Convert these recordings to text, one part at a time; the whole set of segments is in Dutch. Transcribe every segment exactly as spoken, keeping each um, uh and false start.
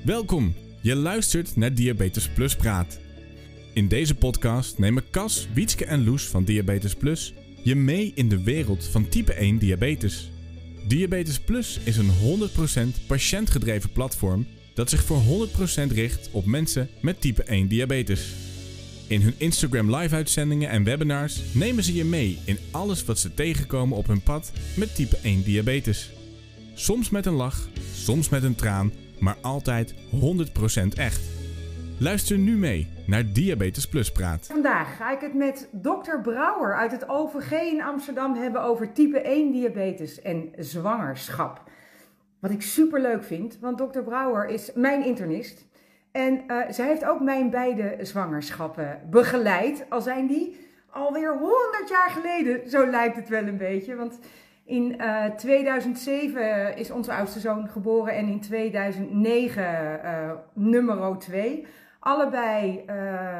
Welkom, je luistert naar Diabetes Plus Praat. In deze podcast nemen Cas, Wietske en Loes van Diabetes Plus je mee in de wereld van type één diabetes. Diabetes Plus is een honderd procent patiëntgedreven platform dat zich voor honderd procent richt op mensen met type één diabetes. In hun Instagram live uitzendingen en webinars nemen ze je mee in alles wat ze tegenkomen op hun pad met type één diabetes. Soms met een lach, soms met een traan, maar altijd honderd procent echt. Luister nu mee naar Diabetes Plus Praat. Vandaag ga ik het met dokter Brouwer uit het O V G in Amsterdam hebben over type één diabetes en zwangerschap. Wat ik super leuk vind, want dokter Brouwer is mijn internist. En uh, zij heeft ook mijn beide zwangerschappen begeleid. Al zijn die alweer honderd jaar geleden, zo lijkt het wel een beetje. Want in uh, tweeduizend zeven is onze oudste zoon geboren en in tweeduizend negen uh, nummer twee. Allebei, uh,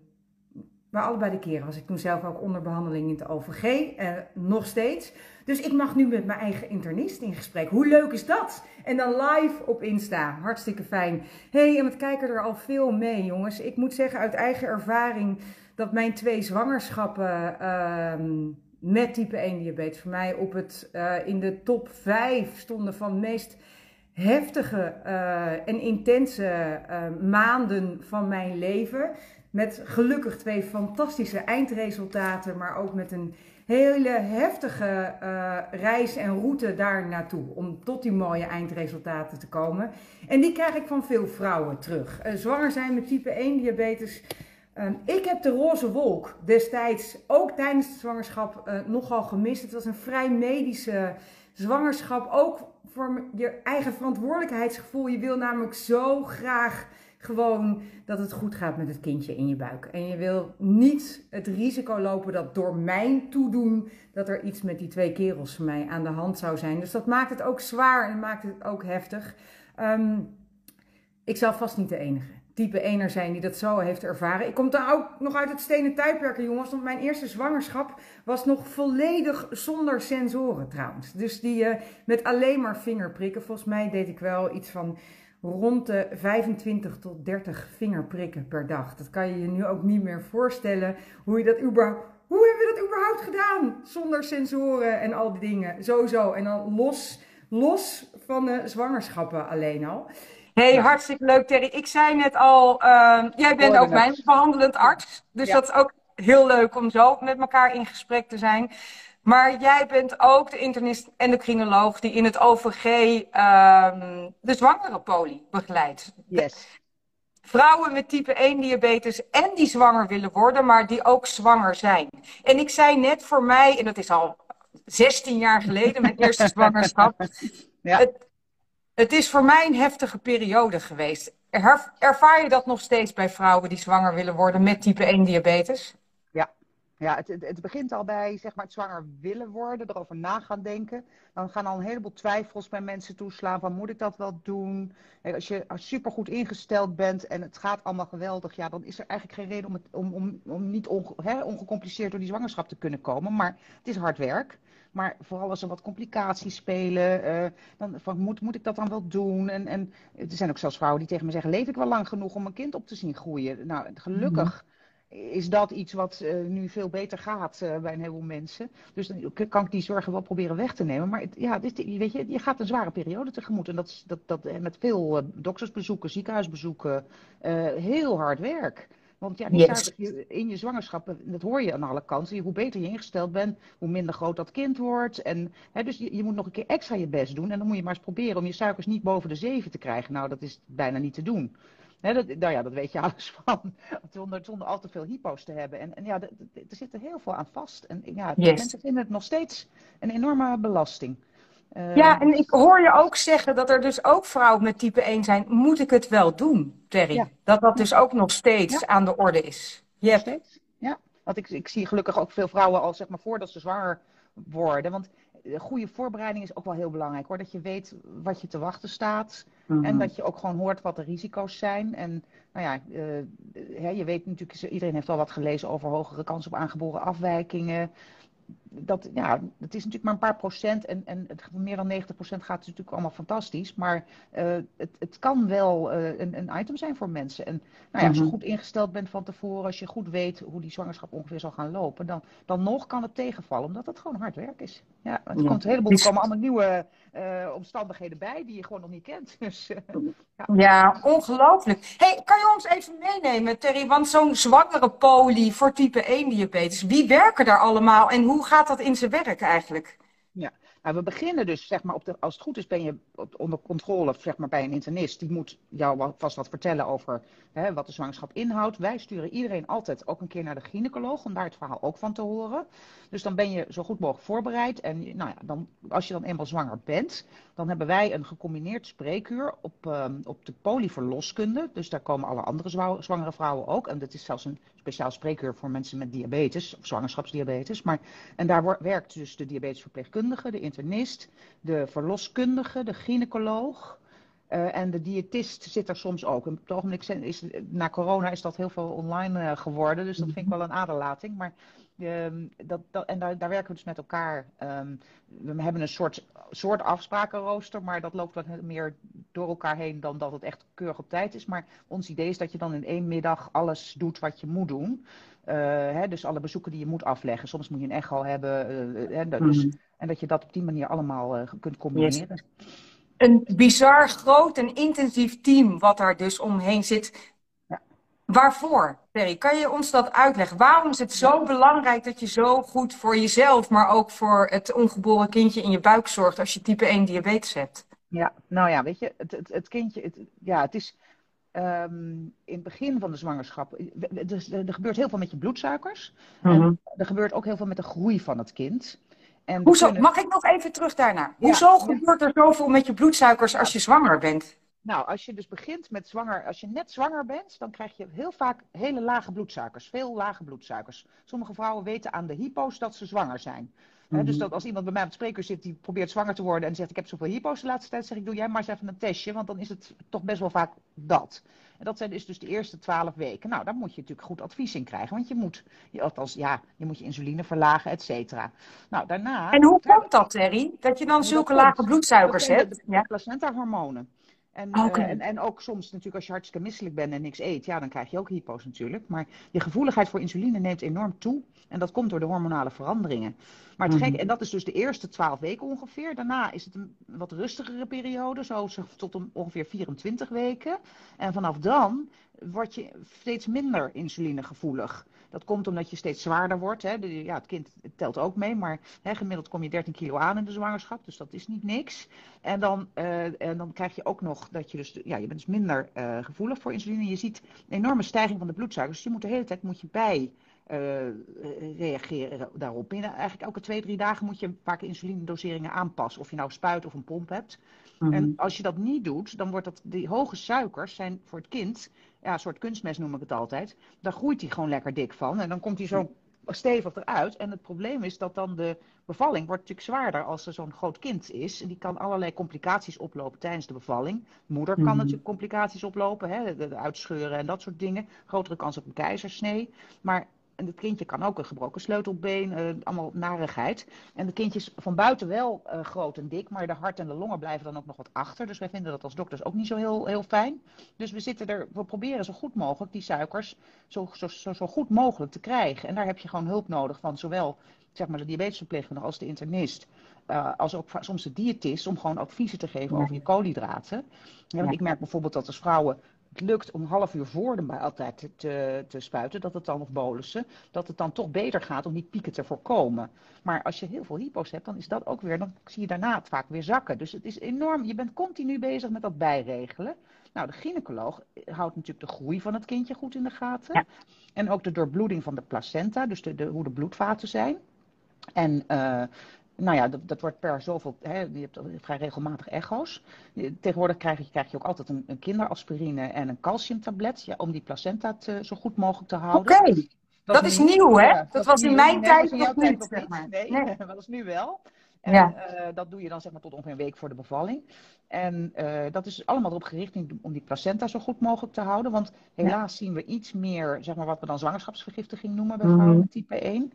maar allebei de keren was ik toen zelf ook onder behandeling in het O V G, uh, nog steeds. Dus ik mag nu met mijn eigen internist in gesprek. Hoe leuk is dat? En dan live op Insta. Hartstikke fijn. Hey, en wat kijken er al veel mee, jongens. Ik moet zeggen uit eigen ervaring dat mijn twee zwangerschappen uh, met type één diabetes voor mij op het, uh, in de top vijf stonden van meest heftige uh, en intense uh, maanden van mijn leven. Met gelukkig twee fantastische eindresultaten, maar ook met een hele heftige uh, reis en route daar naartoe. Om tot die mooie eindresultaten te komen. En die krijg ik van veel vrouwen terug. Uh, zwanger zijn met type één diabetes. Uh, ik heb de roze wolk destijds ook tijdens de zwangerschap uh, nogal gemist. Het was een vrij medische zwangerschap. Ook voor je eigen verantwoordelijkheidsgevoel. Je wil namelijk zo graag gewoon dat het goed gaat met het kindje in je buik. En je wil niet het risico lopen dat door mijn toedoen dat er iets met die twee kerels van mij aan de hand zou zijn. Dus dat maakt het ook zwaar en maakt het ook heftig. Um, ik zal vast niet de enige type ééner zijn die dat zo heeft ervaren. Ik kom dan ook nog uit het stenen tijdperk, jongens. Want mijn eerste zwangerschap was nog volledig zonder sensoren trouwens. Dus die uh, met alleen maar vingerprikken. Volgens mij deed ik wel iets van rond de vijfentwintig tot dertig vingerprikken per dag. Dat kan je je nu ook niet meer voorstellen. Hoe je dat überhaupt... Hoe hebben we dat überhaupt gedaan? Zonder sensoren en al die dingen. Sowieso. En dan los, los van de zwangerschappen alleen al. Hey, hartstikke leuk Terry. Ik zei net al, uh, jij bent ook mijn behandelend arts. Dus ja, dat is ook heel leuk om zo met elkaar in gesprek te zijn. Maar jij bent ook de internist endocrinoloog die in het O V G uh, de zwangere poli begeleidt. Yes. Vrouwen met type één diabetes en die zwanger willen worden, maar die ook zwanger zijn. En ik zei net voor mij, en dat is al zestien jaar geleden, mijn eerste zwangerschap. Ja. Het, Het is voor mij een heftige periode geweest. Er, ervaar je dat nog steeds bij vrouwen die zwanger willen worden met type één diabetes? Ja, ja het, het begint al bij zeg maar, het zwanger willen worden, erover na gaan denken. Dan gaan al een heleboel twijfels bij mensen toeslaan van moet ik dat wel doen? Als je supergoed ingesteld bent en het gaat allemaal geweldig, ja, dan is er eigenlijk geen reden om, het, om, om, om niet onge, hè, ongecompliceerd door die zwangerschap te kunnen komen. Maar het is hard werk. Maar vooral als er wat complicaties spelen, uh, dan van, moet, moet ik dat dan wel doen? En, en er zijn ook zelfs vrouwen die tegen me zeggen, leef ik wel lang genoeg om een kind op te zien groeien? Nou, gelukkig mm-hmm. is dat iets wat uh, nu veel beter gaat uh, bij een heleboel mensen. Dus dan kan ik die zorgen wel proberen weg te nemen. Maar het, ja, dit, weet je, je gaat een zware periode tegemoet. En dat, dat, dat met veel uh, doktersbezoeken, ziekenhuisbezoeken, uh, heel hard werk. Want ja, die yes. suikers in je zwangerschap, dat hoor je aan alle kanten. Hoe beter je ingesteld bent, hoe minder groot dat kind wordt. En, hè, dus je, je moet nog een keer extra je best doen. En dan moet je maar eens proberen om je suikers niet boven de zeven te krijgen. Nou, dat is bijna niet te doen. Hè, dat, nou ja, dat weet je alles van. Zonder, zonder al te veel hypo's te hebben. En, en ja, er zit er heel veel aan vast. En ja, yes. mensen vinden het nog steeds een enorme belasting. Uh, ja, en ik hoor je ook zeggen dat er dus ook vrouwen met type één zijn. Moet ik het wel doen, Terry? Ja. Dat dat dus ook nog steeds ja. aan de orde is. Yep. Nog steeds, ja. Want ik, ik zie gelukkig ook veel vrouwen al zeg maar voordat ze zwanger worden. Want goede voorbereiding is ook wel heel belangrijk hoor. Dat je weet wat je te wachten staat. Mm-hmm. En dat je ook gewoon hoort wat de risico's zijn. En nou ja, uh, hè, je weet natuurlijk, iedereen heeft al wat gelezen over hogere kans op aangeboren afwijkingen. dat, ja, het is natuurlijk maar een paar procent en, en het, meer dan negentig procent gaat natuurlijk allemaal fantastisch. Maar uh, het, het kan wel uh, een, een item zijn voor mensen. En nou ja, als je goed ingesteld bent van tevoren, als je goed weet hoe die zwangerschap ongeveer zal gaan lopen, dan, dan nog kan het tegenvallen, omdat het gewoon hard werk is. Ja, het Ja. komt een heleboel, er komen allemaal nieuwe uh, omstandigheden bij die je gewoon nog niet kent. Dus, uh, ja. ja, ongelooflijk. Hey, kan je ons even meenemen, Terry, want zo'n zwangere poli voor type één diabetes, wie werken daar allemaal en hoe gaat dat in zijn werk eigenlijk? Ja, nou, we beginnen dus, zeg maar, op de, als het goed is ben je onder controle, zeg maar, bij een internist. Die moet jou vast wat vertellen over hè, wat de zwangerschap inhoudt. Wij sturen iedereen altijd ook een keer naar de gynaecoloog, om daar het verhaal ook van te horen. Dus dan ben je zo goed mogelijk voorbereid. En nou ja, dan, als je dan eenmaal zwanger bent, dan hebben wij een gecombineerd spreekuur op, um, op de polyverloskunde. Dus daar komen alle andere zwangere vrouwen ook. En dat is zelfs een speciaal spreekuur voor mensen met diabetes, of zwangerschapsdiabetes. Maar, en daar werkt dus de diabetesverpleegkundige, de internist, de verloskundige, de gynaecoloog. Uh, en de diëtist zit er soms ook. En op het ogenblik is, na corona is dat heel veel online uh, geworden. Dus dat vind ik wel een aderlating. Maar, um, dat, dat, en daar, daar werken we dus met elkaar. Um, we hebben een soort, soort afsprakenrooster. Maar dat loopt wat meer door elkaar heen dan dat het echt keurig op tijd is. Maar ons idee is dat je dan in één middag alles doet wat je moet doen. Uh, hè, dus alle bezoeken die je moet afleggen. Soms moet je een echo hebben. Uh, hè, dus, mm-hmm. En dat je dat op die manier allemaal uh, kunt combineren. Yes. Een bizar groot en intensief team wat daar dus omheen zit. Ja. Waarvoor, Terry? Kan je ons dat uitleggen? Waarom is het zo belangrijk dat je zo goed voor jezelf, maar ook voor het ongeboren kindje in je buik zorgt als je type één diabetes hebt? Ja, nou ja, weet je, het, het, het kindje, het, ja, het is um, in het begin van de zwangerschap, er, er gebeurt heel veel met je bloedsuikers. Mm-hmm. En er gebeurt ook heel veel met de groei van het kind. En Hoezo? kunnen... Mag ik nog even terug daarna? Ja, Hoezo gebeurt er zoveel met je bloedsuikers als je zwanger bent? Nou, als je dus begint met zwanger, als je net zwanger bent, dan krijg je heel vaak hele lage bloedsuikers. Veel lage bloedsuikers. Sommige vrouwen weten aan de hypo's dat ze zwanger zijn. Mm-hmm. He, dus dat als iemand bij mij op het spreekuur zit die probeert zwanger te worden en zegt ik heb zoveel hypo's de laatste tijd, zeg ik doe jij maar eens even een testje, want dan is het toch best wel vaak dat. En dat zijn dus, dus de eerste twaalf weken. Nou, daar moet je natuurlijk goed advies in krijgen, want je moet, je, althans, ja, je moet je insuline verlagen, et cetera. Nou, daarna... En hoe komt dat, Terry? Dat je dan zulke lage bloedsuikers hebt? De, de, de placenta-hormonen. En, okay. uh, en, en ook soms natuurlijk als je hartstikke misselijk bent en niks eet, ja, dan krijg je ook hypo's natuurlijk. Maar je gevoeligheid voor insuline neemt enorm toe. En dat komt door de hormonale veranderingen. Maar het mm-hmm. gek, en dat is dus de eerste twaalf weken ongeveer. Daarna is het een wat rustigere periode, zo tot een, ongeveer vierentwintig weken. En vanaf dan word je steeds minder insulinegevoelig. Dat komt omdat je steeds zwaarder wordt. Hè. De, ja, het kind telt ook mee, maar hè, gemiddeld kom je dertien kilo aan in de zwangerschap. Dus dat is niet niks. En dan, uh, en dan krijg je ook nog dat je dus, ja, je bent dus minder uh, gevoelig voor insuline. Je ziet een enorme stijging van de bloedsuikers. Dus je moet de hele tijd moet je bij uh, reageren daarop. Binnen eigenlijk elke twee, drie dagen moet je vaak insulinedoseringen aanpassen. Of je nou spuit of een pomp hebt. Mm-hmm. En als je dat niet doet, dan wordt dat, die hoge suikers zijn voor het kind, ja, een soort kunstmest noem ik het altijd. Daar groeit hij gewoon lekker dik van. En dan komt hij zo stevig eruit. En het probleem is dat dan de bevalling wordt natuurlijk zwaarder als er zo'n groot kind is. En die kan allerlei complicaties oplopen tijdens de bevalling. De moeder kan mm-hmm. natuurlijk complicaties oplopen, hè, de, de uitscheuren en dat soort dingen. Grotere kans op een keizersnee. Maar en het kindje kan ook een gebroken sleutelbeen, uh, allemaal narigheid. En het kindje is van buiten wel uh, groot en dik, maar de hart en de longen blijven dan ook nog wat achter. Dus wij vinden dat als dokters ook niet zo heel, heel fijn. Dus we zitten er, we proberen zo goed mogelijk die suikers zo, zo, zo, zo goed mogelijk te krijgen. En daar heb je gewoon hulp nodig van zowel zeg maar, de diabetesverpleegkundige als de internist. Uh, als ook soms de diëtist om gewoon adviezen te geven ja. over je koolhydraten. Ja, want ja. ik merk bijvoorbeeld dat als vrouwen het lukt om een half uur voor de maaltijd te, te, te spuiten, dat het dan of bolussen, dat het dan toch beter gaat om die pieken te voorkomen. Maar als je heel veel hypo's hebt, dan is dat ook weer, dan zie je daarna het vaak weer zakken. Dus het is enorm, je bent continu bezig met dat bijregelen. Nou, de gynaecoloog houdt natuurlijk de groei van het kindje goed in de gaten. Ja. En ook de doorbloeding van de placenta, dus de, de, hoe de bloedvaten zijn. En uh, nou ja, dat, dat wordt per zoveel, hè, je hebt vrij regelmatig echo's. Tegenwoordig krijg je, krijg je ook altijd een, een kinderaspirine en een calciumtablet, ja, om die placenta te, zo goed mogelijk te houden. Oké, okay. dat, dat is nieuw, nieuw hè? Ja, dat, dat was in mijn nee, tijd nog niet, nog zeg maar. Nee, nee. dat is nu wel. En ja. uh, dat doe je dan zeg maar tot ongeveer een week voor de bevalling. En uh, dat is allemaal erop gericht om die placenta zo goed mogelijk te houden. Want helaas ja. zien we iets meer, zeg maar wat we dan zwangerschapsvergiftiging noemen bij vrouwen met type één.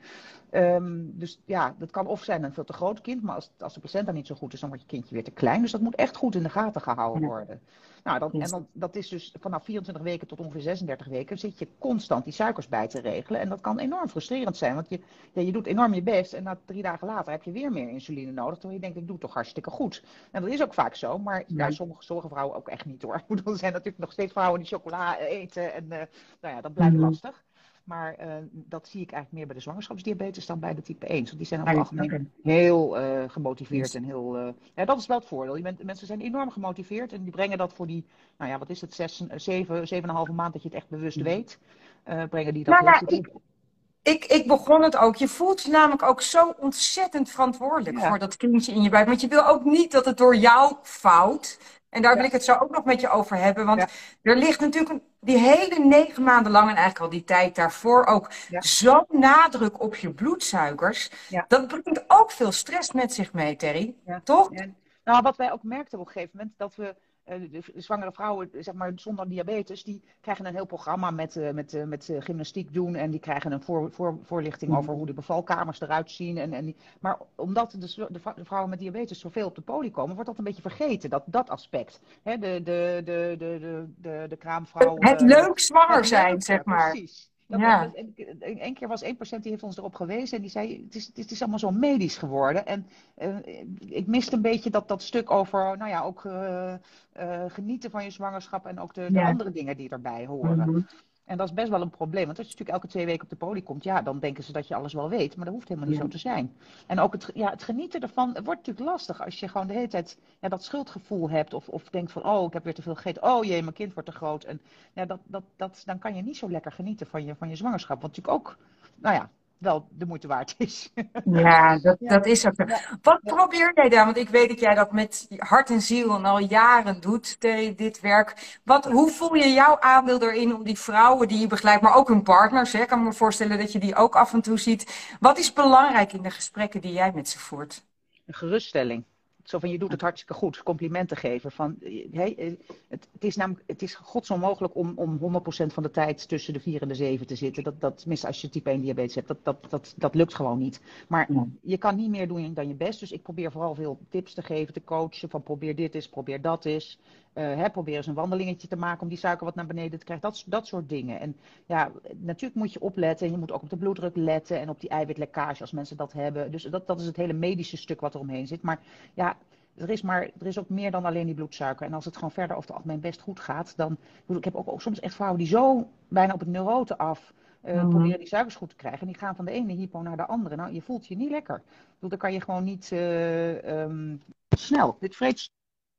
Um, dus ja, dat kan of zijn een veel te groot kind, maar als, als de placenta niet zo goed is, dan wordt je kindje weer te klein. Dus dat moet echt goed in de gaten gehouden worden. Nou, dan, en dan, dat is dus vanaf vierentwintig weken tot ongeveer zesendertig weken zit je constant die suikers bij te regelen. En dat kan enorm frustrerend zijn, want je, ja, je doet enorm je best en na drie dagen later heb je weer meer insuline nodig. Terwijl je denkt, ik doe het toch hartstikke goed. En dat is ook vaak zo, maar ja. Ja, sommige, sommige vrouwen ook echt niet hoor. Er zijn natuurlijk nog steeds vrouwen die chocola eten en uh, nou ja, dat blijft mm-hmm. lastig. Maar uh, dat zie ik eigenlijk meer bij de zwangerschapsdiabetes dan bij de type één. Want die zijn over het algemeen heel uh, gemotiveerd. Yes. En heel, uh, ja, dat is wel het voordeel. Die men, mensen zijn enorm gemotiveerd en die brengen dat voor die, nou ja, wat is het, zes, zeven, zeven en een halve maand dat je het echt bewust mm. weet. Uh, brengen die dat nou, heel goed ik, ik, ik begon het ook. Je voelt je namelijk ook zo ontzettend verantwoordelijk ja. voor dat kindje in je buik. Want je wil ook niet dat het door jou fout. En daar wil ja. ik het zo ook nog met je over hebben. Want ja. er ligt natuurlijk een, die hele negen maanden lang en eigenlijk al die tijd daarvoor ook ja. zo'n nadruk op je bloedsuikers. Ja. Dat brengt ook veel stress met zich mee, Terry. Ja. Toch? Ja. Nou, wat wij ook merkten op een gegeven moment, dat we uh, de, de zwangere vrouwen, zeg maar zonder diabetes, die krijgen een heel programma met, uh, met, uh, met uh, gymnastiek doen. En die krijgen een voor, voor, voorlichting mm. over hoe de bevalkamers eruit zien. En, en die, maar omdat de, de, de vrouwen met diabetes zoveel op de poli komen, wordt dat een beetje vergeten, dat, dat aspect. Hè, de, de, de, de, de, de, de kraamvrouw. Het uh, leuk zwanger het zijn, leuk, zeg maar. Precies. Dat, ja. Eén keer was één patiënt die heeft ons erop gewezen en die zei, het is, het is allemaal zo medisch geworden. En uh, ik miste een beetje dat, dat stuk over, nou ja, ook uh, uh, genieten van je zwangerschap en ook de, de ja. andere dingen die erbij horen. Mm-hmm. En dat is best wel een probleem, want als je natuurlijk elke twee weken op de poli komt, ja, dan denken ze dat je alles wel weet, maar dat hoeft helemaal niet ja. zo te zijn. En ook het, ja, het genieten ervan, het wordt natuurlijk lastig als je gewoon de hele tijd ja, dat schuldgevoel hebt of, of denkt van, oh, ik heb weer te veel gegeten, oh jee, mijn kind wordt te groot. En ja, dat, dat, dat, dan kan je niet zo lekker genieten van je, van je zwangerschap, wat natuurlijk ook, nou ja, wel de moeite waard is. Ja, dat, ja. dat is ook zo. Ja. Wat ja. probeer jij dan? Want ik weet dat jij dat met hart en ziel en al jaren doet, Terry, dit werk. Wat, hoe voel je jouw aandeel erin om die vrouwen die je begeleidt, maar ook hun partners, hè? Ik kan me voorstellen dat je die ook af en toe ziet. Wat is belangrijk in de gesprekken die jij met ze voert? Een geruststelling. Zo van, je doet het hartstikke goed. Complimenten geven. Van, hey, het, het is namelijk, het is godsonmogelijk om, om honderd procent van de tijd tussen de vier en de zeven te zitten. Dat, dat, tenminste, als je type één diabetes hebt, dat, dat, dat, dat lukt gewoon niet. Maar ja. je kan niet meer doen dan je best. Dus ik probeer vooral veel tips te geven, te coachen. Van probeer dit eens, probeer dat eens. Uh, hè, probeer eens een wandelingetje te maken om die suiker wat naar beneden te krijgen. Dat, dat soort dingen. En ja, natuurlijk moet je opletten. En je moet ook op de bloeddruk letten en op die eiwitlekkage als mensen dat hebben. Dus dat, dat is het hele medische stuk wat er omheen zit. Maar ja, er is, maar, er is ook meer dan alleen die bloedsuiker. En als het gewoon verder over het algemeen best goed gaat, dan... Ik heb ook, ook soms echt vrouwen die zo bijna op het neurote af uh, mm-hmm. proberen die suikers goed te krijgen. En die gaan van de ene hypo naar de andere. Nou, je voelt je niet lekker. Ik bedoel, dan kan je gewoon niet uh, um, snel. Dit vreet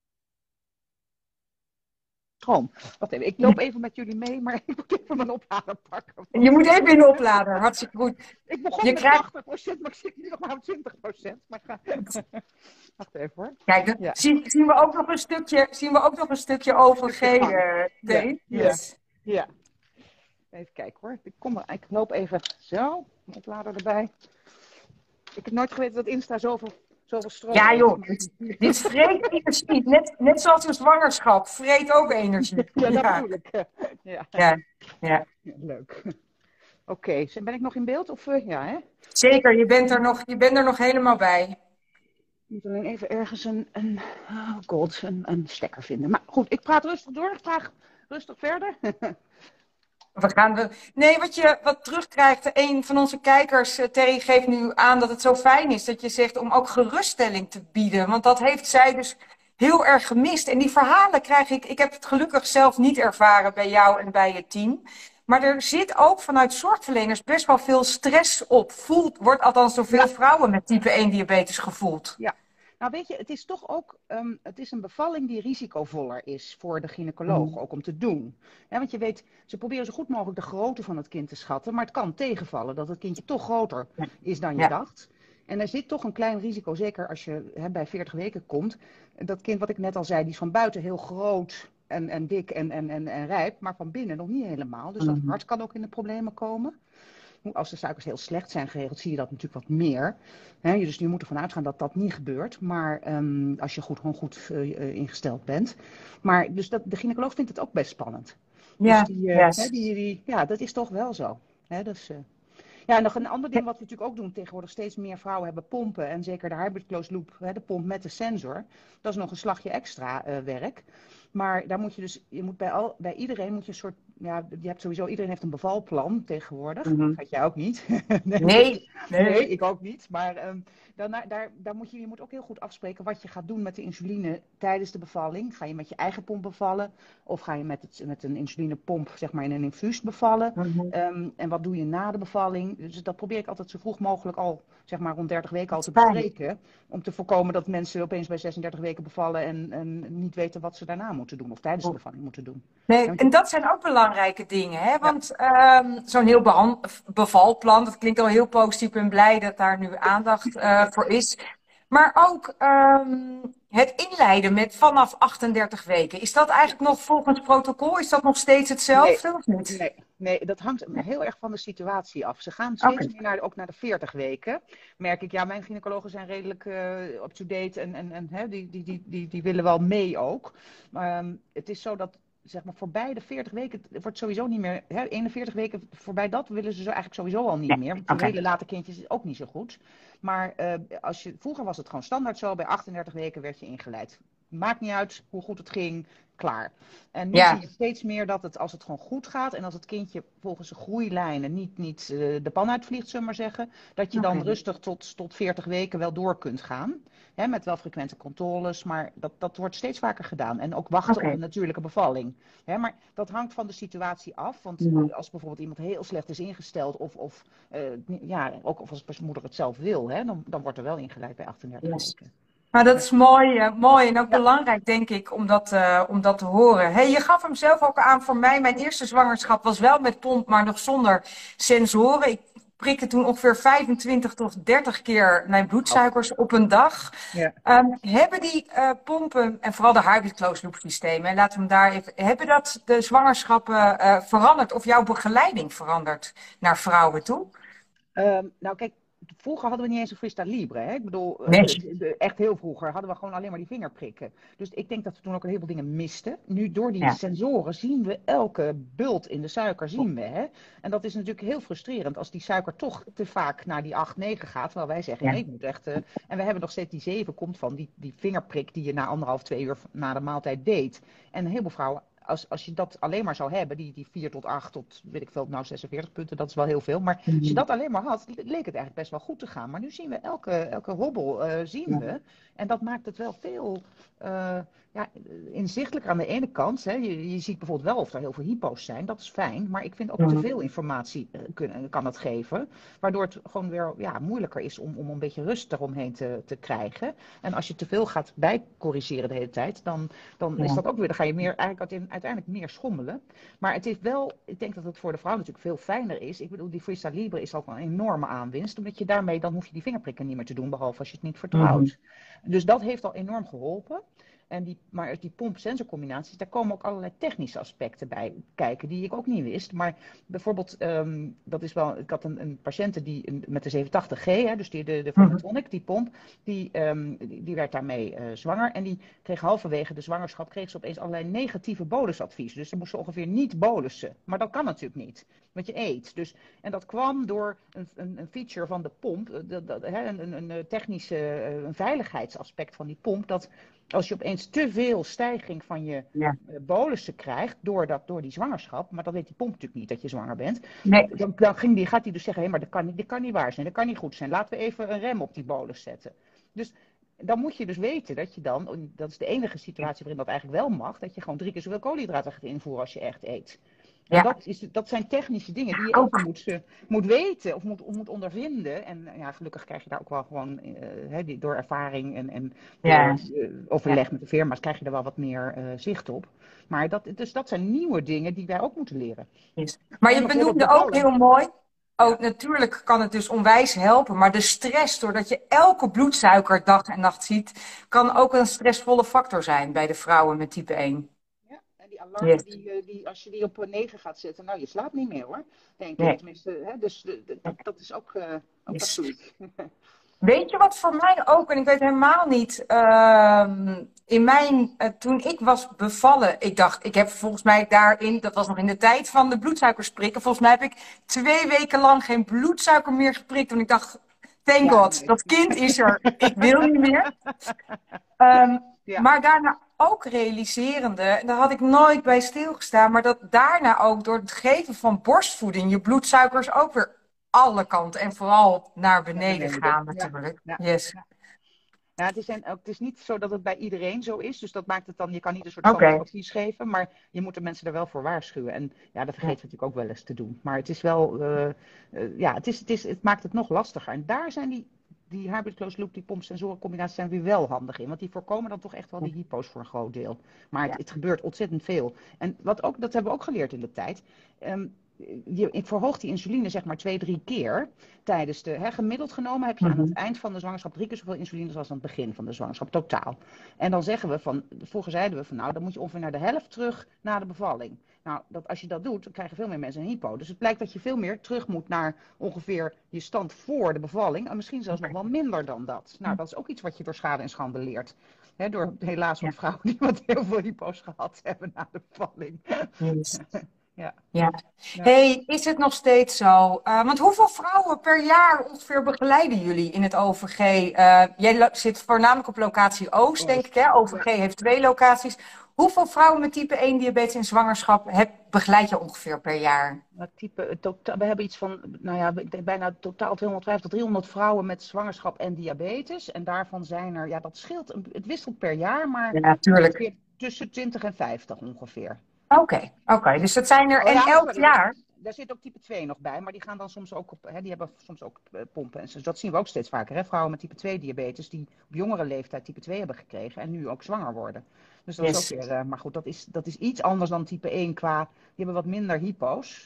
stroom. Wacht even, ik loop even met jullie mee, maar ik moet even mijn oplader pakken. Je moet even in de oplader, hartstikke goed. Ik begon je met krijgt... tachtig procent, maar ik zit nu nog maar op twintig procent. Maar ga... Wacht even hoor. Kijk, dan ja. zien, zien, we ook nog een stukje, zien we ook nog een stukje O V G, uh, ja. Yes. Ja. Even kijken hoor. Ik, kom er, ik loop even zo, mijn oplader erbij. Ik heb nooit geweten dat Insta zoveel... Stroom ja joh, dit, dit vreet energie. Net, net zoals een zwangerschap, vreet ook energie. Ja, dat ja. bedoel ik. Ja, ja. ja. ja leuk. Oké, okay. Ben ik nog in beeld? Of, uh, ja, hè? Zeker, je bent er nog, je bent er nog helemaal bij. Ik moet alleen even ergens een, een, oh god, een, een stekker vinden. Maar goed, ik praat rustig door. Ik vraag rustig verder. We gaan we... Nee, wat je wat terugkrijgt, een van onze kijkers, Terry, geeft nu aan dat het zo fijn is dat je zegt om ook geruststelling te bieden. Want dat heeft zij dus heel erg gemist. En die verhalen krijg ik, ik heb het gelukkig zelf niet ervaren bij jou en bij je team. Maar er zit ook vanuit zorgverleners best wel veel stress op. Voelt, wordt althans door veel ja. vrouwen met type één diabetes gevoeld. Ja. Nou weet je, het is toch ook um, het is een bevalling die risicovoller is voor de gynaecoloog, mm. ook om te doen. Ja, want je weet, ze proberen zo goed mogelijk de grootte van het kind te schatten, maar het kan tegenvallen dat het kindje toch groter is dan je ja. dacht. En er zit toch een klein risico, zeker als je hè, bij veertig weken komt. Dat kind wat ik net al zei, die is van buiten heel groot en, en dik en, en, en, en rijp, maar van binnen nog niet helemaal. Dus dat hart kan ook in de problemen komen. als de suikers heel slecht zijn geregeld, zie je dat natuurlijk wat meer. Hè? Dus je moet ervan uitgaan dat dat niet gebeurt. Maar um, als je goed, gewoon goed uh, ingesteld bent. Maar dus dat, de gynaecoloog vindt het ook best spannend. Ja, dus die, uh, yes. hè, die, die, ja, dat is toch wel zo. Hè? Dus, uh, ja, en nog een ander ding wat we natuurlijk ook doen tegenwoordig. Steeds meer vrouwen hebben pompen. En zeker de hybrid closed loop, hè, de pomp met de sensor. Dat is nog een slagje extra uh, werk. Maar daar moet je dus, je moet bij, al, bij iedereen moet je een soort, ja, je hebt sowieso, iedereen heeft een bevalplan tegenwoordig. Mm-hmm. Dat had jij ook niet. nee, nee, nee, ik ook niet. Maar um, dan, daar, daar moet je, je moet ook heel goed afspreken wat je gaat doen met de insuline tijdens de bevalling. Ga je met je eigen pomp bevallen? Of ga je met, het, met een insulinepomp, zeg maar, in een infuus bevallen? Mm-hmm. Um, en wat doe je na de bevalling? Dus dat probeer ik altijd zo vroeg mogelijk al, zeg maar rond dertig weken al te bespreken. Om te voorkomen dat mensen opeens bij zesendertig weken bevallen en, en niet weten wat ze daarna moeten doen. Of tijdens de bevalling moeten doen. Nee, en dat zijn ook belangrijke dingen, hè? Want ja. um, zo'n heel bevalplan, dat klinkt al heel positief en blij dat daar nu aandacht uh, voor is. Maar ook um, het inleiden met vanaf achtendertig weken. Is dat eigenlijk nog volgens protocol? Is dat nog steeds hetzelfde nee, of niet? Nee, nee, dat hangt heel erg van de situatie af. Ze gaan steeds okay. meer naar, ook naar de veertig weken. Merk ik, ja, mijn gynaecologen zijn redelijk uh, up-to-date en, en, en hè, die, die, die, die, die willen wel mee ook. Maar um, het is zo dat, zeg maar, voorbij de veertig weken, het wordt sowieso niet meer, hè, eenenveertig weken, voorbij dat willen ze zo eigenlijk sowieso al niet nee, meer. Want die okay. hele late kindjes is ook niet zo goed. Maar uh, als je, vroeger was het gewoon standaard zo, bij achtendertig weken werd je ingeleid. Maakt niet uit hoe goed het ging, klaar. En nu ja. zie je steeds meer dat het, als het gewoon goed gaat en als het kindje volgens de groeilijnen niet, niet uh, de pan uitvliegt, zullen we maar zeggen, dat je okay. dan rustig tot, tot veertig weken wel door kunt gaan. Hè, met wel frequente controles, maar dat, dat wordt steeds vaker gedaan. En ook wachten okay. op een natuurlijke bevalling. Hè, maar dat hangt van de situatie af. Want mm. als bijvoorbeeld iemand heel slecht is ingesteld, of, of uh, ja, ook of als de moeder het zelf wil, hè, dan, dan wordt er wel ingeleid bij achtendertig yes. weken. Maar dat is mooi, uh, mooi en ook ja. belangrijk, denk ik, om dat, uh, om dat te horen. Hey, je gaf hem zelf ook aan, voor mij, mijn eerste zwangerschap was wel met pomp, maar nog zonder sensoren. Ik prikte toen ongeveer vijfentwintig tot dertig keer mijn bloedsuikers op een dag. Ja. Um, hebben die uh, pompen, en vooral de hybrid closed loop systemen, en laten we hem daar even, hebben dat de zwangerschappen uh, veranderd of jouw begeleiding veranderd naar vrouwen toe? Um, nou kijk, vroeger hadden we niet eens een Freestyle Libre. Hè? Ik bedoel, nee. uh, echt heel vroeger hadden we gewoon alleen maar die vingerprikken. Dus ik denk dat we toen ook een heleboel dingen misten. Nu door die ja. sensoren zien we elke bult in de suiker, zien we. Hè? En dat is natuurlijk heel frustrerend als die suiker toch te vaak naar die acht, negen gaat. Terwijl wij zeggen, ja. nee, ik moet echt... Uh, en we hebben nog steeds die zeven, komt van die, die vingerprik die je na anderhalf, twee uur na de maaltijd deed. En een heleboel vrouwen... Als, als je dat alleen maar zou hebben, die, die vier tot acht tot, weet ik veel, nou zesenveertig punten, dat is wel heel veel. Maar mm-hmm. als je dat alleen maar had, leek het eigenlijk best wel goed te gaan. Maar nu zien we elke, elke hobbel, uh, zien ja. we. En dat maakt het wel veel uh, ja, inzichtelijker aan de ene kant. Hè. Je, je ziet bijvoorbeeld wel of er heel veel hypo's zijn, dat is fijn. Maar ik vind ook mm-hmm. te veel informatie uh, kun, kan dat geven. Waardoor het gewoon weer ja, moeilijker is om, om een beetje rust eromheen te, te krijgen. En als je te veel gaat bijcorrigeren de hele tijd, dan, dan ja. is dat ook weer, dan ga je meer eigenlijk uiteindelijk meer schommelen. Maar het is wel, ik denk dat het voor de vrouw natuurlijk veel fijner is. Ik bedoel, die Freestyle Libre is ook een enorme aanwinst. Omdat je daarmee, dan hoef je die vingerprikken niet meer te doen, behalve als je het niet vertrouwt. Mm-hmm. Dus dat heeft al enorm geholpen. En die, maar die pomp-sensor-combinaties, daar komen ook allerlei technische aspecten bij kijken, die ik ook niet wist. Maar bijvoorbeeld, um, dat is wel, ik had een, een patiënte die een, met de zevenentachtig G, hè, dus die, de, de Vonatonic, die pomp, die, um, die, die werd daarmee uh, zwanger. En die kreeg halverwege de zwangerschap, kreeg ze opeens allerlei negatieve bolusadviezen. Dus ze moest ongeveer niet bolussen. Maar dat kan natuurlijk niet, want je eet. Dus, en dat kwam door een, een, een feature van de pomp, dat, dat, hè, een, een, een technische, een veiligheidsaspect van die pomp, dat als je opeens te veel stijging van je ja. bolussen krijgt door, dat, door die zwangerschap, maar dat weet die pomp natuurlijk niet dat je zwanger bent, nee. dan, dan ging die, gaat hij dus zeggen, hé, maar dat kan, dit kan niet waar zijn, dat kan niet goed zijn, laten we even een rem op die bolus zetten. Dus dan moet je dus weten dat je dan, dat is de enige situatie waarin dat eigenlijk wel mag, dat je gewoon drie keer zoveel koolhydraten gaat invoeren als je echt eet. Ja. Dat, is, dat zijn technische dingen die je ook moet, uh, moet weten of moet, moet ondervinden. En uh, ja, gelukkig krijg je daar ook wel gewoon, uh, he, die, door ervaring en, en ja. door uh, overleg ja. met de firma's krijg je er wel wat meer uh, zicht op. Maar dat, dus dat zijn nieuwe dingen die wij ook moeten leren. Yes. Maar je benoemde ook heel mooi, ook ja. natuurlijk kan het dus onwijs helpen, maar de stress doordat je elke bloedsuiker dag en nacht ziet, kan ook een stressvolle factor zijn bij de vrouwen met type één. Die die alarmen, Yes. die, eh, die, als je die op negen gaat zetten, nou, je slaapt niet meer hoor, denk ik. Nee. Tenminste, hè, dus eh, d- dat, dat is ook, eh, ook Yes. absoluut. Weet je wat voor mij ook, en ik weet helemaal niet, ehm, in mijn, eh, toen ik was bevallen, ik dacht, ik heb volgens mij daarin, dat was nog in de tijd van de bloedsuikersprikken, volgens mij heb ik twee weken lang geen bloedsuiker meer geprikt, want ik dacht, thank Ja, God, nee. dat kind is er, ik wil niet meer. Ehm, Ja. Maar daarna ook realiserende, en daar had ik nooit bij stilgestaan, maar dat daarna ook door het geven van borstvoeding je bloedsuikers ook weer alle kanten en vooral naar beneden, beneden. gaan Ja, natuurlijk. ja, Yes. ja. Ja, het is, en, het is niet zo dat het bij iedereen zo is, dus dat maakt het dan, je kan niet een soort Oké. standaard advies geven, maar je moet de mensen er wel voor waarschuwen. En ja, dat vergeten we natuurlijk ook wel eens te doen. Maar het is wel, eh, eh, ja, het, is, het, is, het maakt het nog lastiger. En daar zijn die, die hybrid closed loop, die pomp-sensoren-combinaties zijn weer wel handig in, want die voorkomen dan toch echt wel die hypo's voor een groot deel. Maar het, Ja. het gebeurt ontzettend veel. En wat ook, dat hebben we ook geleerd in de tijd. Ehm, je verhoogt die insuline zeg maar twee, drie keer tijdens de, hè, gemiddeld genomen heb je aan Mhm. het eind van de zwangerschap drie keer zoveel insuline als aan het begin van de zwangerschap, totaal. En dan zeggen we van, vroeger zeiden we van nou, dan moet je ongeveer naar de helft terug na de bevalling. Nou, dat, als je dat doet, dan krijgen veel meer mensen een hypo. Dus het blijkt dat je veel meer terug moet naar ongeveer je stand voor de bevalling. En misschien zelfs nog wel minder dan dat. Nou, dat is ook iets wat je door schade en schande leert. Hè, door helaas wat Ja. vrouwen die wat heel veel hypo's gehad hebben na de bevalling. Yes. Ja. Ja. Ja. Hey, is het nog steeds zo? Uh, want hoeveel vrouwen per jaar ongeveer begeleiden jullie in het O V G? Uh, jij lo- zit voornamelijk op locatie Oost, denk ik, hè? O V G Ja. heeft twee locaties. Hoeveel vrouwen met type één diabetes in zwangerschap heb, begeleid je ongeveer per jaar? Dat type, het tota- we hebben iets van, nou ja, ik denk bijna totaal tweehonderdvijftig tot driehonderd vrouwen met zwangerschap en diabetes. En daarvan zijn er, ja, dat scheelt, een- het wisselt per jaar, maar Ja, tuurlijk. ongeveer tussen twintig en vijftig ongeveer. Oké, oké. Dus dat zijn er Oh en ja, elk sorry, jaar? daar zit ook type twee nog bij, maar die gaan dan soms ook op, hè, die hebben soms ook eh, pompen. En zo. Dat zien we ook steeds vaker, hè? Vrouwen met type twee diabetes die op jongere leeftijd type twee hebben gekregen en nu ook zwanger worden. Dus dat Yes. is ook weer, uh, maar goed, dat is, dat is iets anders dan type één qua, die hebben wat minder hypo's.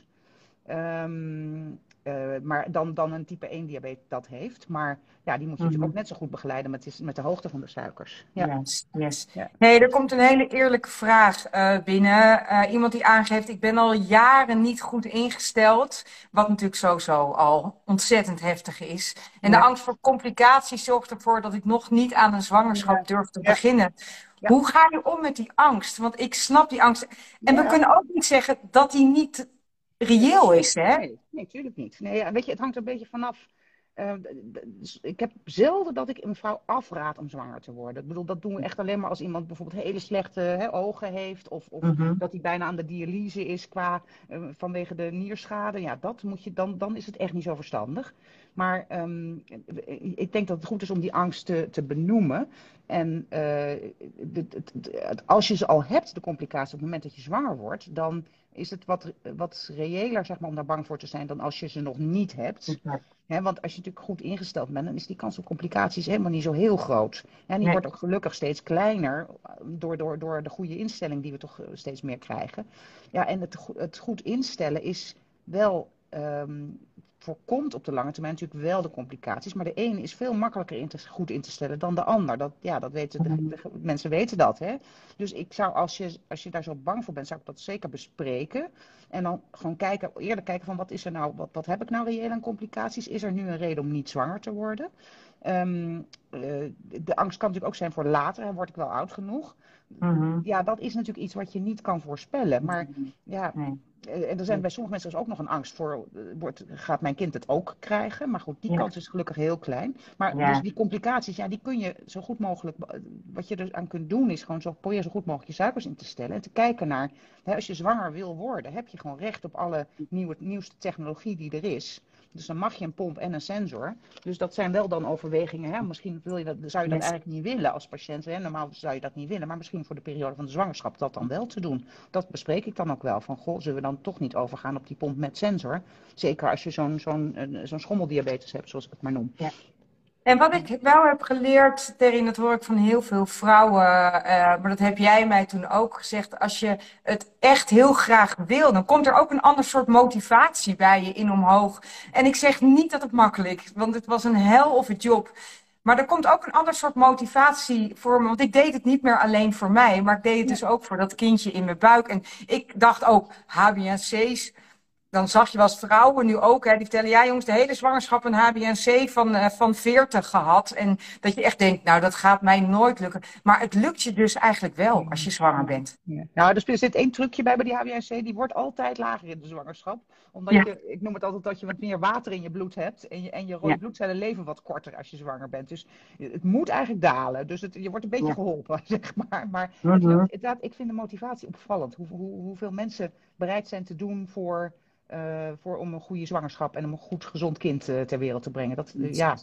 Um, uh, maar dan, dan een type één diabetes dat heeft. Maar ja, die moet je Mhm. natuurlijk ook net zo goed begeleiden met, met de hoogte van de suikers. Ja. Yes, yes. Ja. Hey, er komt een hele eerlijke vraag uh, binnen. Uh, iemand die aangeeft, ik ben al jaren niet goed ingesteld. Wat natuurlijk sowieso al ontzettend heftig is. En Ja. de angst voor complicaties zorgt ervoor dat ik nog niet aan een zwangerschap Ja. durf te Ja. beginnen. Ja. Hoe ga je om met die angst? Want ik snap die angst. En Ja. we kunnen ook niet zeggen dat die niet reëel is, hè? Nee, nee, natuurlijk niet. Nee, ja, weet je, het hangt er een beetje vanaf. Uh, dus ik heb zelden dat ik een vrouw afraad om zwanger te worden. Ik bedoel, dat doen we echt alleen maar als iemand bijvoorbeeld hele slechte hè, ogen heeft. Of, of Mhm. dat hij bijna aan de dialyse is qua, uh, vanwege de nierschade. Ja, dat moet je, dan, dan is het echt niet zo verstandig. Maar um, ik denk dat het goed is om die angst te, te benoemen. En uh, de, de, de, als je ze al hebt, de complicaties, op het moment dat je zwanger wordt, dan is het wat, wat reëler zeg maar, om daar bang voor te zijn dan als je ze nog niet hebt. Ja. He, want als je natuurlijk goed ingesteld bent, dan is die kans op complicaties helemaal niet zo heel groot. En die Nee. wordt ook gelukkig steeds kleiner door, door, door de goede instelling die we toch steeds meer krijgen. Ja, en het, het goed instellen is wel, um, voorkomt op de lange termijn natuurlijk wel de complicaties. Maar de ene is veel makkelijker in te, goed in te stellen dan de ander. Dat, ja, dat weten de, de, de mensen weten dat. Hè? Dus ik zou, als je, als je daar zo bang voor bent, zou ik dat zeker bespreken. En dan gewoon kijken, eerder kijken van wat is er nou, wat, wat heb ik nou reëel aan complicaties? Is er nu een reden om niet zwanger te worden? Um, uh, de angst kan natuurlijk ook zijn voor later, hè, word ik wel oud genoeg? Mhm. Ja, dat is natuurlijk iets wat je niet kan voorspellen. Maar ja, Nee. en er zijn bij sommige mensen dus ook nog een angst voor, wordt, gaat mijn kind het ook krijgen? Maar goed, die Ja. kans is gelukkig heel klein. Maar Ja. dus die complicaties, ja, die kun je zo goed mogelijk, wat je er aan kunt doen is gewoon zo, probeer zo goed mogelijk je suikers in te stellen. En te kijken naar, hè, als je zwanger wil worden, heb je gewoon recht op alle nieuwe, nieuwste technologie die er is. Dus dan mag je een pomp en een sensor. Dus dat zijn wel dan overwegingen. Hè? Misschien wil je dat, zou je dat Yes. eigenlijk niet willen als patiënt. Hè? Normaal zou je dat niet willen. Maar misschien voor de periode van de zwangerschap dat dan wel te doen. Dat bespreek ik dan ook wel. Van goh, zullen we dan toch niet overgaan op die pomp met sensor? Zeker als je zo'n zo'n zo'n schommeldiabetes hebt, zoals ik het maar noem. Ja. En wat ik wel heb geleerd, Terry, dat hoor ik van heel veel vrouwen, uh, maar dat heb jij mij toen ook gezegd. Als je het echt heel graag wil, dan komt er ook een ander soort motivatie bij je in omhoog. En ik zeg niet dat het makkelijk is, want het was een hell of a job. Maar er komt ook een ander soort motivatie voor me. Want ik deed het niet meer alleen voor mij. Maar ik deed het dus ook voor dat kindje in mijn buik. En ik dacht ook, H b N C's. Dan zag je wel eens vrouwen nu ook. Hè, die vertellen, ja jongens, de hele zwangerschap een H b N C van, uh, van veertig gehad. En dat je echt denkt, nou dat gaat mij nooit lukken. Maar het lukt je dus eigenlijk wel als je zwanger bent. Ja. Nou, er zit één trucje bij bij die H b N C. Die wordt altijd lager in de zwangerschap. Omdat Ja. je, ik noem het altijd dat je wat meer water in je bloed hebt. En je, en je rode Ja. bloedcellen leven wat korter als je zwanger bent. Dus het moet eigenlijk dalen. Dus het, je wordt een beetje Ja. geholpen, zeg maar. Maar Mhm. het lukt, inderdaad, ik vind de motivatie opvallend. Hoe, hoe, hoeveel mensen bereid zijn te doen voor, uh, voor om een goede zwangerschap en om een goed gezond kind uh, ter wereld te brengen. Dat, uh, ja,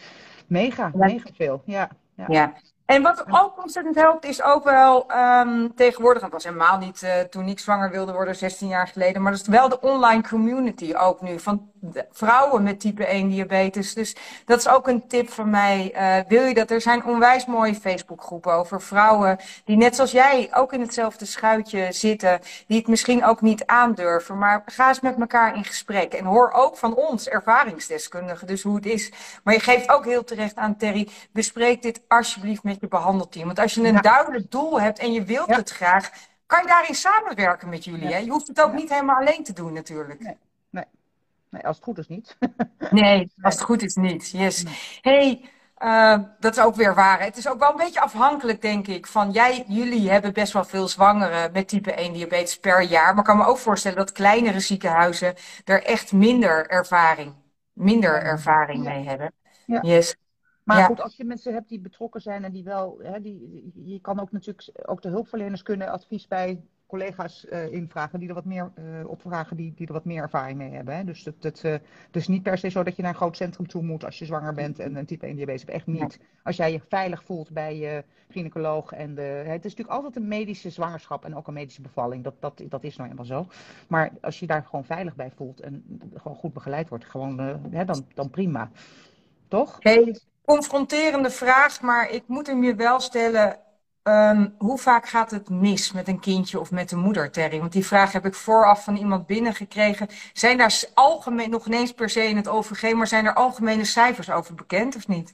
mega, Ja. mega veel. Ja, ja. Ja. En wat ook ontzettend helpt, is ook wel um, tegenwoordig, dat was helemaal niet uh, toen ik zwanger wilde worden, zestien jaar geleden, maar dat is wel de online community ook nu, van vrouwen met type één diabetes. Dus dat is ook een tip van mij. Uh, wil je dat? Er zijn onwijs mooie Facebookgroepen over vrouwen die net zoals jij ook in hetzelfde schuitje zitten, die het misschien ook niet aandurven, maar ga eens met elkaar in gesprek. En hoor ook van ons, ervaringsdeskundigen, dus hoe het is. Maar je geeft ook heel terecht aan, Terry, bespreek dit alsjeblieft met je behandelteam. Want als je een Ja. duidelijk doel hebt en je wilt Ja. het graag, kan je daarin samenwerken met jullie. Ja. Hè? Je hoeft het ook Ja. niet helemaal alleen te doen natuurlijk. Nee. Nee. Nee, als het goed is niet. Nee, als het goed is niet. Yes. Nee. Hey, uh, dat is ook weer waar. Het is ook wel een beetje afhankelijk, denk ik, van jij, jullie hebben best wel veel zwangeren met type één diabetes per jaar. Maar ik kan me ook voorstellen dat kleinere ziekenhuizen er echt minder ervaring, minder ervaring Ja. mee hebben. Ja. Yes. Maar Ja. goed, als je mensen hebt die betrokken zijn en die wel, hè, die, die- je kan ook natuurlijk, ook de hulpverleners kunnen advies bij collega's uh, invragen die er wat meer uh, opvragen, die, die er wat meer ervaring mee hebben. Hè. Dus het, het, uh, het is niet per se zo dat je naar een groot centrum toe moet als je zwanger bent en een type één diabetes hebt. Echt niet. Als jij je veilig voelt bij je gynaecoloog en de, hè, het is natuurlijk altijd een medische zwangerschap en ook een medische bevalling. Dat, dat, dat is nou eenmaal zo. Maar als je daar gewoon veilig bij voelt en gewoon goed begeleid wordt, gewoon, uh, hè, dan, dan prima. Toch? Hey, confronterende vraag, maar ik moet hem je wel stellen. Um, hoe vaak gaat het mis met een kindje of met de moeder, Terry? Want die vraag heb ik vooraf van iemand binnengekregen. Zijn daar algemeen, nog ineens per se in het O V G, maar zijn er algemene cijfers over bekend of niet?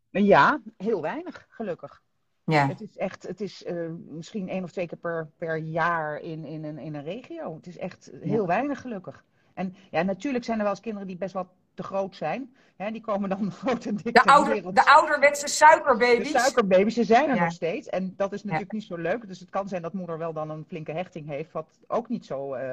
Ja, heel weinig, gelukkig. Ja. Het is echt, het is uh, misschien één of twee keer per, per jaar in, in, een, in een regio. Het is echt heel Ja. weinig, gelukkig. En ja, natuurlijk zijn er wel eens kinderen die best wel te groot zijn. Hè, die komen dan groot en dik De, ter ouder, wereld. de ouderwetse suikerbaby's. De suikerbaby's, ze zijn er Ja. nog steeds. En dat is natuurlijk Ja. niet zo leuk. Dus het kan zijn dat moeder wel dan een flinke hechting heeft. Wat ook niet zo, uh,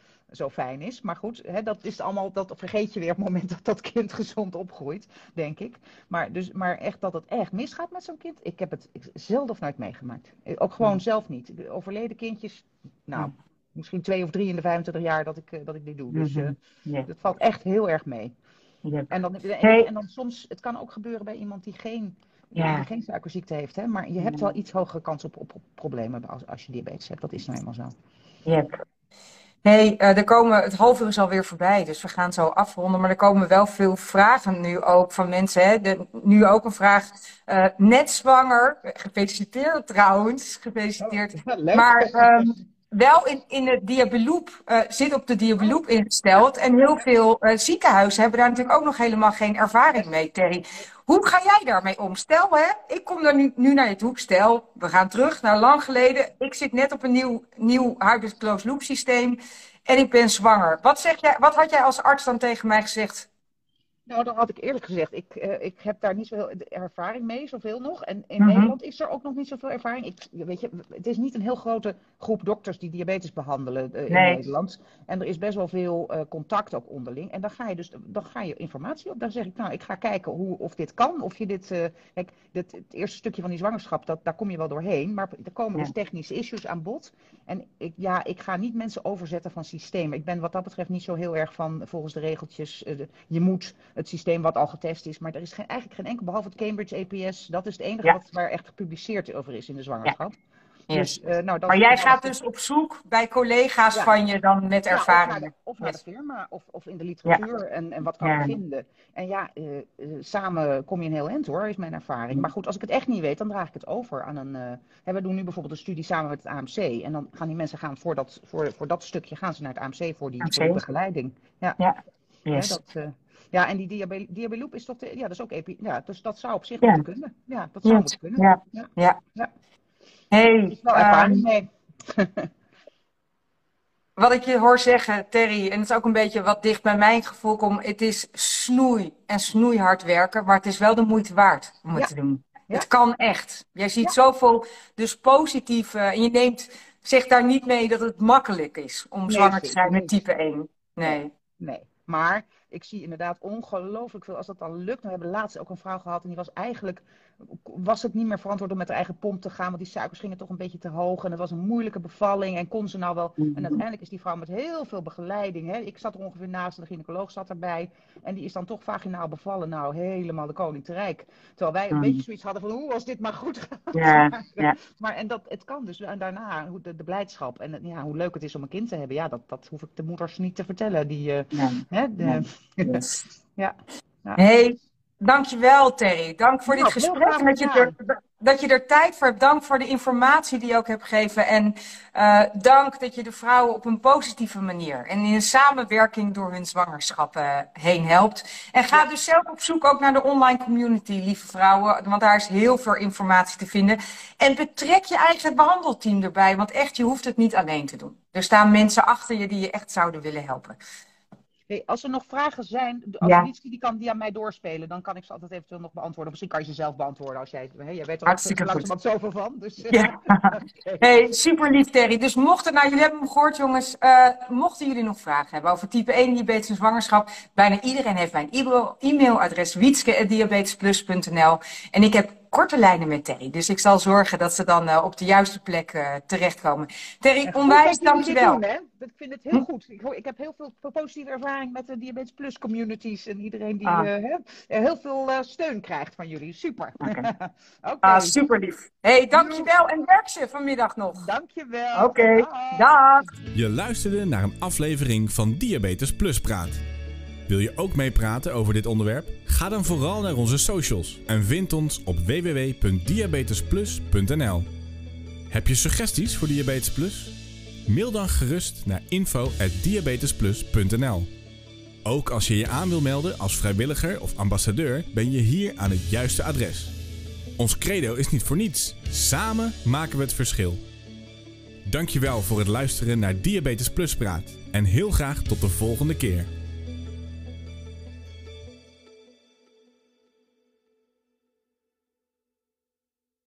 zo fijn is. Maar goed, hè, dat is allemaal, dat vergeet je weer op het moment dat dat kind gezond opgroeit. Denk ik. Maar, dus, maar echt dat het echt misgaat met zo'n kind. Ik heb het zelden of nooit meegemaakt. Ook gewoon Ja. zelf niet. De overleden kindjes. Nou, Ja. misschien twee of drie in de vijfentwintig jaar dat ik, uh, dat ik dit doe. Dus uh, Mhm. Ja. dat valt echt heel erg mee. Ja. En dan, en, Hey. en dan soms, het kan ook gebeuren bij iemand die geen, Ja. die geen suikerziekte heeft, hè? Maar je hebt wel iets hogere kans op, op, op problemen als, als je diabetes hebt. Dat is nou eenmaal zo. Yep. Hey, uh, er komen, het half uur is alweer voorbij, dus we gaan zo afronden. Maar er komen wel veel vragen nu ook van mensen. Hè? De, nu ook een vraag, uh, net zwanger, gefeliciteerd trouwens, gefeliciteerd. Oh, leuk. Maar um, wel in, in de diabeloop, uh, zit op de diabeloop ingesteld. En heel veel uh, ziekenhuizen hebben daar natuurlijk ook nog helemaal geen ervaring mee, Terry. Hoe ga jij daarmee om? Stel, hè, ik kom daar nu, nu naar je toe. Stel, we gaan terug naar lang geleden. Ik zit net op een nieuw, nieuw hybrid closed loop systeem en ik ben zwanger. Wat, zeg jij, wat had jij als arts dan tegen mij gezegd? Nou, dan had ik eerlijk gezegd, ik, uh, ik heb daar niet zoveel ervaring mee, zoveel nog. En in Mhm. Nederland is er ook nog niet zoveel ervaring. Ik, weet je, het is niet een heel grote groep dokters die diabetes behandelen uh, in Nee. Nederland. En er is best wel veel uh, contact ook onderling. En dan ga je dus dan ga je informatie op. Dan zeg ik, nou, ik ga kijken hoe, of dit kan. Of je dit, uh, kijk, dit, het eerste stukje van die zwangerschap, dat, daar kom je wel doorheen. Maar er komen Ja. dus technische issues aan bod. En ik, ja, ik ga niet mensen overzetten van systemen. Ik ben wat dat betreft niet zo heel erg van, volgens de regeltjes, uh, de, je moet het systeem wat al getest is. Maar er is geen, eigenlijk geen enkel, behalve het Cambridge A P S. Dat is het enige Ja. wat, waar echt gepubliceerd over is in de zwangerschap. Ja. Dus, uh, nou, dat Maar is jij dat- gaat dus op zoek bij collega's Ja. van je dan met Ja, of ervaring. naar de, of naar de Yes. firma, of, of in de literatuur en, en wat kan Ja. ik vinden. En ja, uh, uh, samen kom je een heel eind hoor, is mijn ervaring. Maar goed, als ik het echt niet weet, dan draag ik het over aan een... Uh, hè, we doen nu bijvoorbeeld een studie samen met het A M C. En dan gaan die mensen gaan voor dat, voor, voor dat stukje gaan ze naar het A M C voor die, A M C. voor die begeleiding. Ja, Ja. hè, Yes. dat, uh, Ja, en die diabe- diabeloop is toch, de, ja, dat is ook epi, ja, dus dat zou op zich Ja. moeten kunnen. Ja, dat zou Ja. moeten kunnen. Ja. Ja. Ja. Ja. Hey, Er is wel ervaring ehm, mee. wat ik je hoor zeggen, Terry, en het is ook een beetje wat dicht bij mijn gevoel komt. Het is snoei en snoeihard werken, maar het is wel de moeite waard om het Ja. te doen. Ja. Het kan echt. Jij ziet Ja. zoveel dus positieve, en je neemt, zegt daar niet mee dat het makkelijk is om Nee, zwanger te zeker zijn met niet. type één. Nee. Nee, maar ik zie inderdaad ongelooflijk veel als dat dan lukt. We hebben laatst ook een vrouw gehad en die was eigenlijk, was het niet meer verantwoord om met haar eigen pomp te gaan, want die suikers gingen toch een beetje te hoog en het was een moeilijke bevalling en kon ze nou wel. En uiteindelijk is die vrouw met heel veel begeleiding, hè. Ik zat er ongeveer naast en de gynaecoloog zat erbij en die is dan toch vaginaal bevallen. Nou, helemaal de koning te rijk. Terwijl wij een Mm. beetje zoiets hadden van, hoe was dit maar goed gaat. Ja, Maar, ja. maar en dat, het kan dus. En daarna, hoe de, de blijdschap en het- ja, hoe leuk het is om een kind te hebben, ja, dat, dat hoef ik de moeders niet te vertellen. Die, eh, Nee. hè, de, Nee. Yes. ja. Ja. Hey, dankjewel Terry. Dank voor dit Nou, heel gesprek graag en dat je, gedaan. er, dat je er tijd voor hebt. Dank voor de informatie die je ook hebt gegeven. En uh, dank dat je de vrouwen op een positieve manier en in een samenwerking door hun zwangerschap uh, heen helpt. En ga dus zelf op zoek ook naar de online community, lieve vrouwen. Want daar is heel veel informatie te vinden. En betrek je eigen behandelteam erbij. Want echt, je hoeft het niet alleen te doen. Er staan mensen achter je die je echt zouden willen helpen. Hey, als er nog vragen zijn, als Ja. Wietske die kan die aan mij doorspelen, dan kan ik ze altijd eventueel nog beantwoorden. Misschien kan je ze zelf beantwoorden als jij, hè, jij weet er ook Hartstikke zo goed. langzamerhand zoveel van. Dus, eh, Ja. oké. Hey, super lief Terry. Dus mochten, nou jullie hebben hem gehoord jongens, uh, mochten jullie nog vragen hebben over type één diabetes en zwangerschap, bijna iedereen heeft mijn e-mail- e-mailadres wietske at diabetesplus punt n l en ik heb korte lijnen met Terry, dus ik zal zorgen dat ze dan uh, op de juiste plek uh, terechtkomen. Terry, En goed onwijs dat jullie dit dankjewel. doen, hè? Ik vind het heel goed. Ik, hoor- ik heb heel veel positieve ervaring met de Diabetes Plus communities en iedereen die Ah. eh, hè, heel veel uh, steun krijgt van jullie. Super. Oké. Oké, Ah, super lief. Hey, dankjewel en werk ze vanmiddag nog. dankjewel. Oké, Dag. dag. Je luisterde naar een aflevering van Diabetes Plus Praat. Wil je ook meepraten over dit onderwerp? Ga dan vooral naar onze socials en vind ons op w w w punt diabetesplus punt n l. Heb je suggesties voor Diabetes Plus? Mail dan gerust naar info at diabetesplus punt n l. Ook als je je aan wil melden als vrijwilliger of ambassadeur, ben je hier aan het juiste adres. Ons credo is niet voor niets. Samen maken we het verschil. Dankjewel voor het luisteren naar Diabetes Plus Praat en heel graag tot de volgende keer.